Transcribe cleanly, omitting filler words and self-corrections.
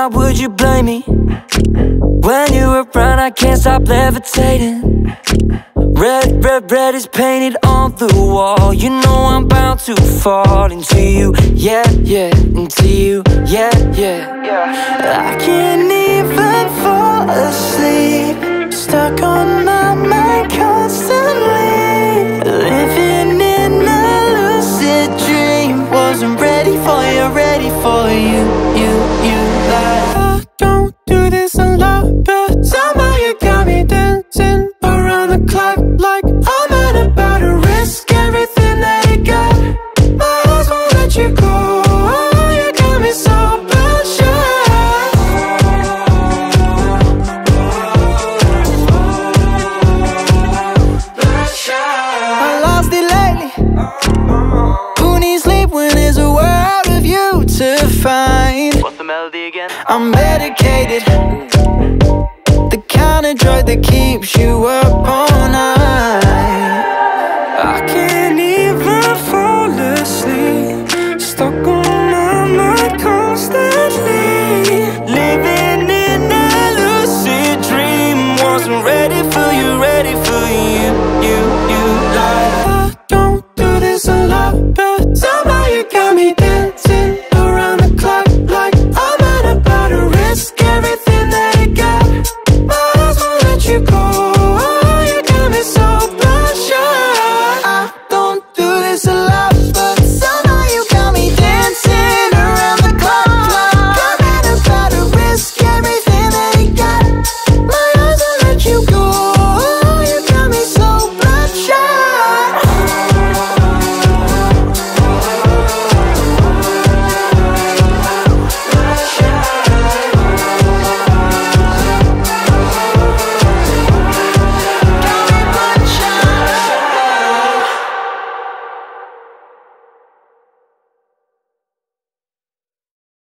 why would you blame me? When you're around I can't stop levitating. Red, red, red is painted on the wall. You know I'm bound to fall into you, yeah, yeah, into you, yeah, yeah. I can't even fall asleep, stuck on my mind constantly, living in a lucid dream. Wasn't ready for you, ready for you, like I don't do this a lot, but somehow you got me dancing around the clock like I'm not about to risk everything that you got. My eyes won't let you go. You got me so bloodshot. I lost it lately. Who needs sleep when there's a world of you to find? What's the melody again? I'm medicated, the kind of drug that keeps you up all night.